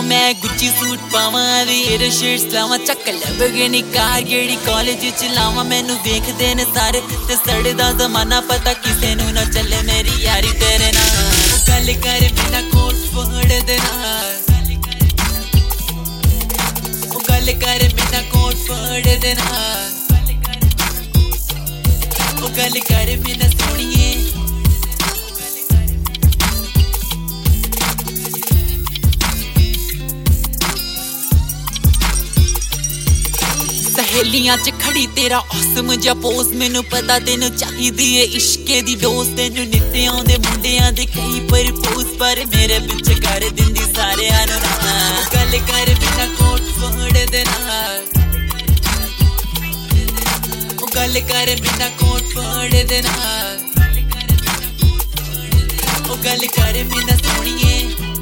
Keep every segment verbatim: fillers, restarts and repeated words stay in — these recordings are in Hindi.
ओ मैं गुच्ची सूट पावां वेयर शर्ट्स लावां चक लैम्बोर्गिनी कार गेड़ी कॉलेज च लावां मैनू वेखदे ने सारे ते सड़दा जमाना पता किसे नू ना चले मेरी यारी तेरे नाल गल कर बिना कोट फोड़ दे नाल ओ गल कर बिना कोट फोड़ दे नाल ओ गल कर बिना सोनिए सहेलियां च खड़ी तेरा औसम जा पोज मैनू पता तेनू चाहिदी है इश्के दी डोज तेनू नित्ते आउंदे मुंडियां दे कई प्रपोज पर मेरे पिछे कर दिंदी सारे आनो गल कर बिना कोट फोड़ दे नाल ओ गल कर बिना कोट फोड़ दे नाल ओ गल कर बिना सोनिए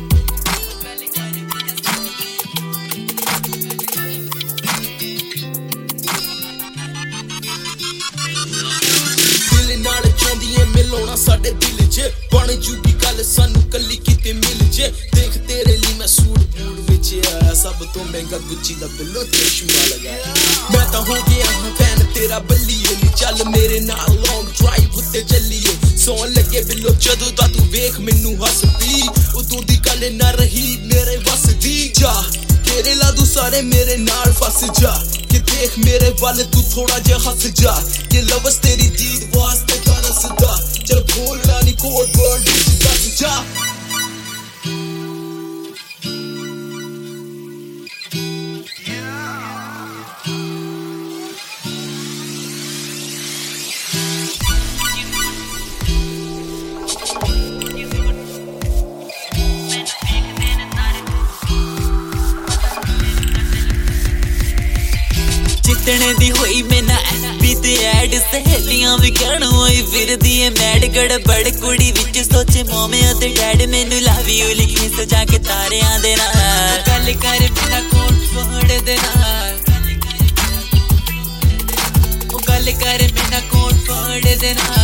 मिलोना साडे दिल च बन जूगी गल सानू कली किते मिल जे देख तेरे लिए मैं सूट बूट विच आया सब तो महंगा गुच्ची दा बिल्लो चश्मा लगाया मैं तां हो गया हां फैन तेरा बल्लिए नी चल मेरे नाल लॉन्ग ड्राइव उत्ते चलिए सोन लगे बिल्लो जदों दा तू वेख मैनू हसदी उदों दी गल ना रही मेरे वस दी जा तेरे लादू सारे मेरे नाल फस जा कि देख मेरे वाल तू थोड़ा जा हंस जा कि लवस तेरी दीद वास्ते तरसदा चल बोलना नी कोड वर्ड दस जा जितने दी होई मैना एफबी ते ऐड सहेलियां भी कहण होई फिरदी है मैड गड़बड़ कुड़ी विच सोचे मोमे ते डैड मैनू लव यू लिखे सजा के तारियां दे नाल गल कर बिना कोट फोड़ दे नाल ओ गल कर बिना कोट फोड़ दे नाल